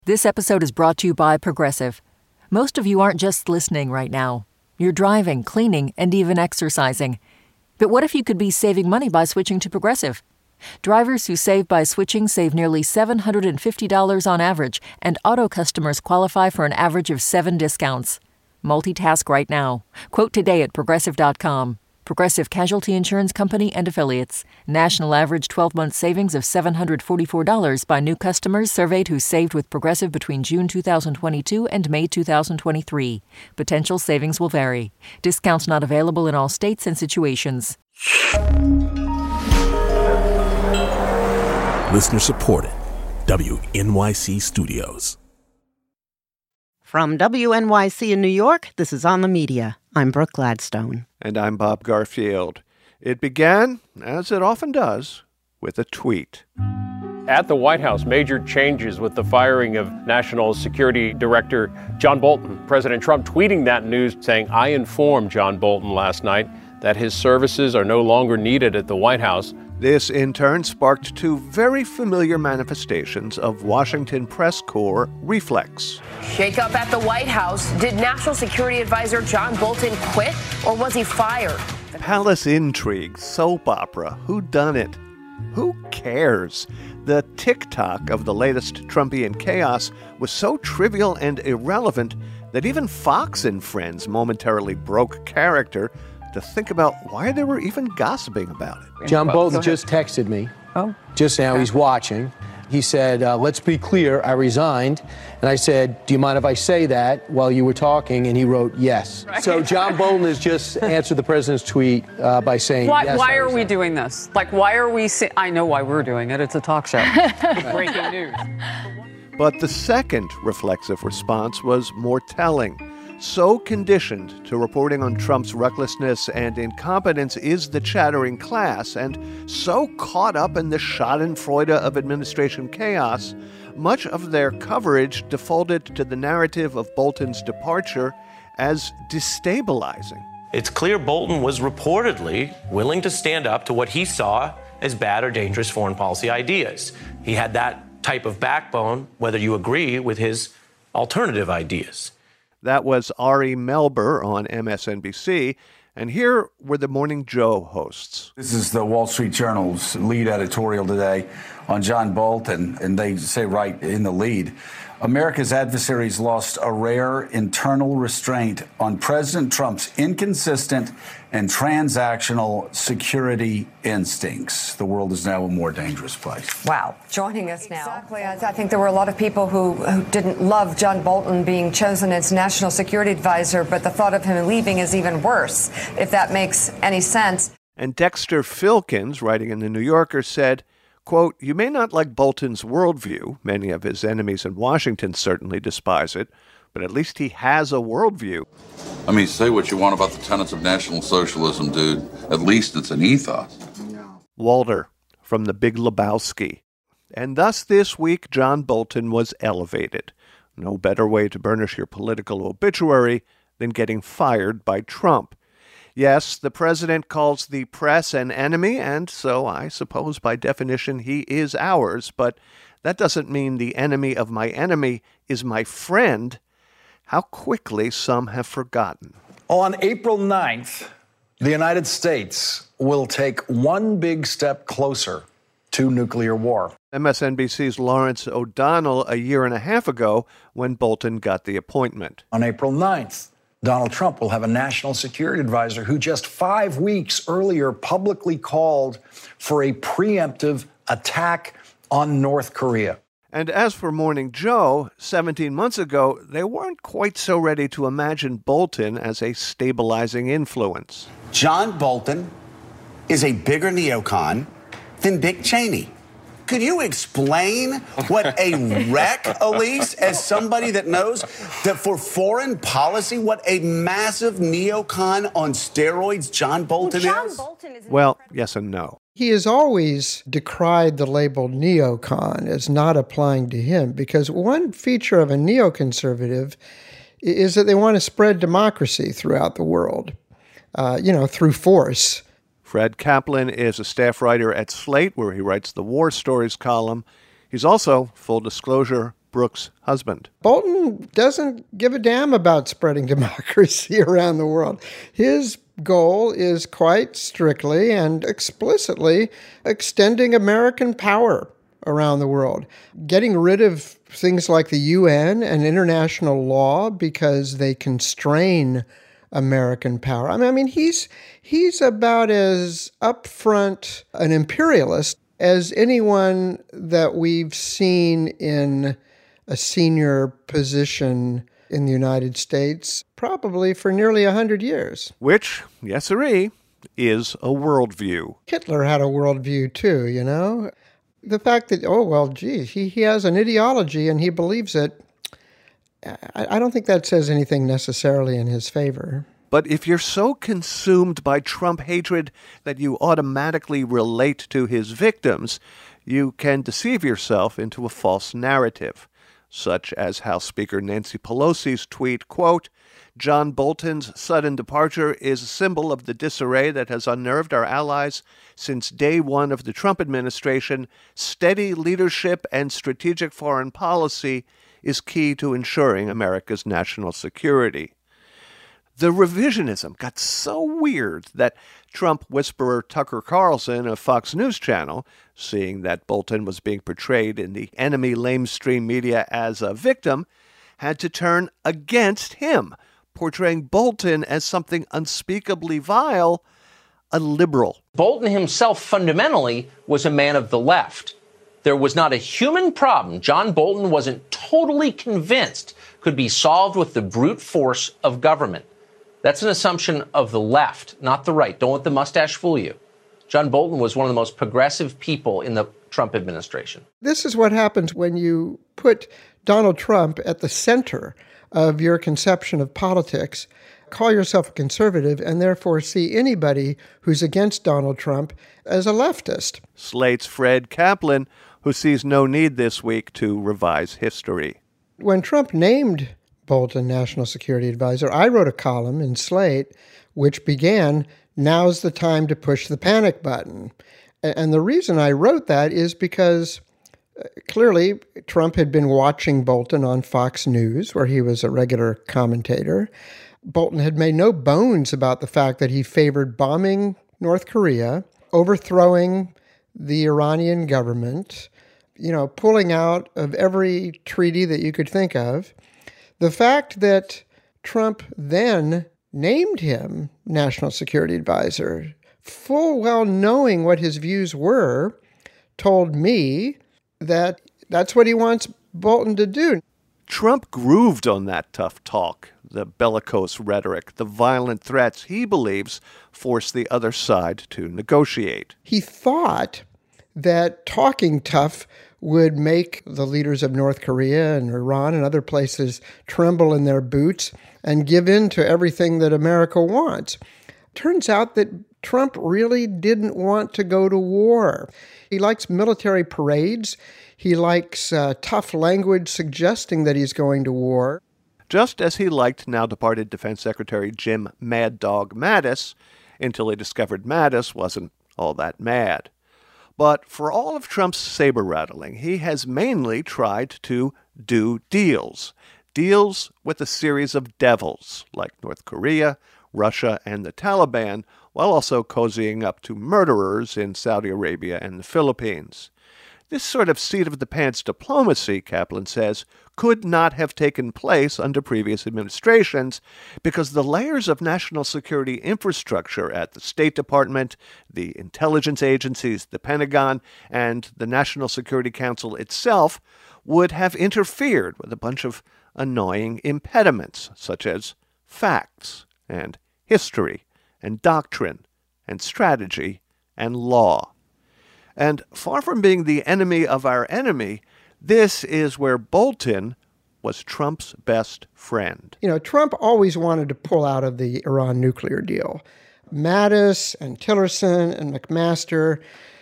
This episode is brought to you by Progressive. Most of you aren't just listening right now. You're driving, cleaning, and even exercising. But what if you could be saving money by switching to Progressive? Drivers who save by switching save nearly $750 on average, and auto customers qualify for an average of 7 discounts. Multitask right now. Quote today at Progressive.com. Progressive Casualty Insurance Company and Affiliates. National average 12-month savings of $744 by new customers surveyed who saved with Progressive between June 2022 and May 2023. Potential savings will vary. Discounts not available in all states and situations. Listener supported. WNYC Studios. From WNYC in New York, this is On the Media. I'm Brooke Gladstone. And I'm Bob Garfield. It began, as it often does, with a tweet. At the White House, major changes with the firing of National Security Director John Bolton. President Trump tweeting that news, saying, "I informed John Bolton last night that his services are no longer needed at the White House." This, in turn, sparked two very familiar manifestations of Washington press corps reflex. Shake-up at the White House. Did National Security Advisor John Bolton quit, or was he fired? Palace intrigue, soap opera, whodunit? Who cares? The tick-tock of the latest Trumpian chaos was so trivial and irrelevant that even Fox and Friends momentarily broke character to think about why they were even gossiping about it. John Bolton just texted me. Just now. He's watching. He said, let's be clear, I resigned. And I said, do you mind if I say that while you were talking? And he wrote, yes. Right. So John Bolton has just answered the president's tweet by saying, yes. Why are we doing this? Like, why are we I know why we're doing it. It's a talk show. Breaking news. But the second reflexive response was more telling. So conditioned to reporting on Trump's recklessness and incompetence is the chattering class, and so caught up in the schadenfreude of administration chaos, much of their coverage defaulted to the narrative of Bolton's departure as destabilizing. It's clear Bolton was reportedly willing to stand up to what he saw as bad or dangerous foreign policy ideas. He had that type of backbone, whether you agree with his alternative ideas. That was Ari Melber on MSNBC, and here were the Morning Joe hosts. This is the Wall Street Journal's lead editorial today on John Bolton, and they say right in the lead, America's adversaries lost a rare internal restraint on President Trump's inconsistent and transactional security instincts. The world is now a more dangerous place. Wow. Joining us now. Exactly. I think there were a lot of people who didn't love John Bolton being chosen as National Security Advisor, but the thought of him leaving is even worse, if that makes any sense. And Dexter Filkins, writing in The New Yorker, said, quote, "You may not like Bolton's worldview. Many of his enemies in Washington certainly despise it. But at least he has a worldview." I mean, say what you want about the tenets of National Socialism, dude. At least it's an ethos. Walter from The Big Lebowski. And thus this week, John Bolton was elevated. No better way to burnish your political obituary than getting fired by Trump. Yes, the president calls the press an enemy, and so I suppose by definition he is ours, but that doesn't mean the enemy of my enemy is my friend. How quickly some have forgotten. On April 9th, the United States will take one big step closer to nuclear war. MSNBC's Lawrence O'Donnell a year and a half ago when Bolton got the appointment. On April 9th, Donald Trump will have a national security advisor who just 5 weeks earlier publicly called for a preemptive attack on North Korea. And as for Morning Joe, 17 months ago, they weren't quite so ready to imagine Bolton as a stabilizing influence. John Bolton is a bigger neocon than Dick Cheney. Could you explain what a wreck, Elise, as somebody that knows that for foreign policy, what a massive neocon on steroids John Bolton is? Well, yes and no. He has always decried the label neocon as not applying to him because one feature of a neoconservative is that they want to spread democracy throughout the world, through force. Fred Kaplan is a staff writer at Slate, where he writes the War Stories column. He's also, full disclosure, Brooks' husband. Bolton doesn't give a damn about spreading democracy around the world. His goal is quite strictly and explicitly extending American power around the world, getting rid of things like the UN and international law because they constrain American power. I mean, he's about as upfront an imperialist as anyone that we've seen in a senior position in the United States, probably for nearly 100 years. Which, yes sirree, is a worldview. Hitler had a worldview too, you know? The fact that, he has an ideology and he believes it, I don't think that says anything necessarily in his favor. But if you're so consumed by Trump hatred that you automatically relate to his victims, you can deceive yourself into a false narrative, such as House Speaker Nancy Pelosi's tweet, quote, "John Bolton's sudden departure is a symbol of the disarray that has unnerved our allies since day one of the Trump administration. Steady leadership and strategic foreign policy is key to ensuring America's national security." The revisionism got so weird that Trump whisperer Tucker Carlson of Fox News Channel, seeing that Bolton was being portrayed in the enemy lamestream media as a victim, had to turn against him, portraying Bolton as something unspeakably vile, a liberal. Bolton himself fundamentally was a man of the left. There was not a human problem John Bolton wasn't totally convinced could be solved with the brute force of government. That's an assumption of the left, not the right. Don't let the mustache fool you. John Bolton was one of the most progressive people in the Trump administration. This is what happens when you put Donald Trump at the center of your conception of politics, call yourself a conservative, and therefore see anybody who's against Donald Trump as a leftist. Slate's Fred Kaplan, who sees no need this week to revise history. When Trump named Bolton National Security Advisor, I wrote a column in Slate which began, "Now's the time to push the panic button." And the reason I wrote that is because clearly Trump had been watching Bolton on Fox News, where he was a regular commentator. Bolton had made no bones about the fact that he favored bombing North Korea, overthrowing the Iranian government, pulling out of every treaty that you could think of. The fact that Trump then named him National Security Advisor, full well knowing what his views were, told me that that's what he wants Bolton to do. Trump grooved on that tough talk, the bellicose rhetoric, the violent threats he believes force the other side to negotiate. He thought that talking tough would make the leaders of North Korea and Iran and other places tremble in their boots and give in to everything that America wants. Turns out that Trump really didn't want to go to war. He likes military parades. He likes tough language suggesting that he's going to war. Just as he liked now-departed Defense Secretary Jim Mad Dog Mattis, until he discovered Mattis wasn't all that mad. But for all of Trump's saber-rattling, he has mainly tried to do deals. Deals with a series of devils, like North Korea, Russia, and the Taliban, while also cozying up to murderers in Saudi Arabia and the Philippines. This sort of seat-of-the-pants diplomacy, Kaplan says, could not have taken place under previous administrations because the layers of national security infrastructure at the State Department, the intelligence agencies, the Pentagon, and the National Security Council itself would have interfered with a bunch of annoying impediments, such as facts and history and doctrine and strategy and law. And far from being the enemy of our enemy, this is where Bolton was Trump's best friend. Trump always wanted to pull out of the Iran nuclear deal. Mattis and Tillerson and McMaster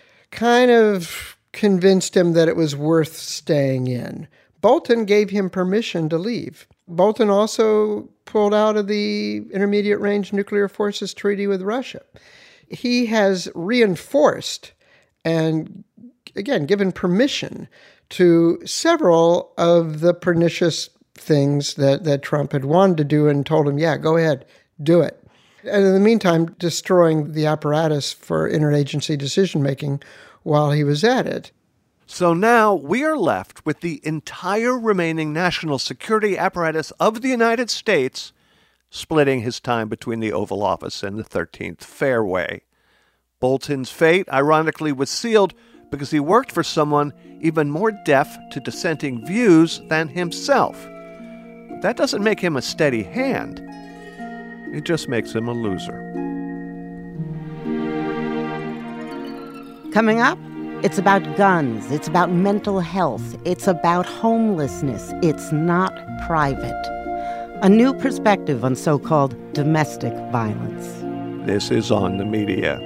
kind of convinced him that it was worth staying in. Bolton gave him permission to leave. Bolton also pulled out of the Intermediate Range Nuclear Forces Treaty with Russia. He has reinforced and, again, given permission to several of the pernicious things that Trump had wanted to do and told him, yeah, go ahead, do it. And in the meantime, destroying the apparatus for interagency decision-making while he was at it. So now we are left with the entire remaining national security apparatus of the United States splitting his time between the Oval Office and the 13th Fairway. Bolton's fate, ironically, was sealed because he worked for someone even more deaf to dissenting views than himself. But that doesn't make him a steady hand. It just makes him a loser. Coming up, it's about guns, it's about mental health, it's about homelessness. It's not private. A new perspective on so-called domestic violence. This is On the Media.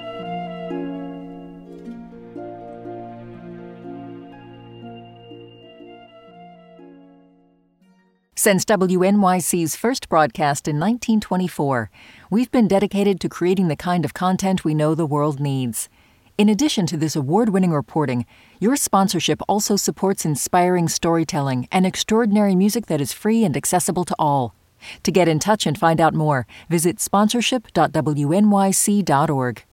Since WNYC's first broadcast in 1924, we've been dedicated to creating the kind of content we know the world needs. In addition to this award-winning reporting, your sponsorship also supports inspiring storytelling and extraordinary music that is free and accessible to all. To get in touch and find out more, visit sponsorship.wnyc.org.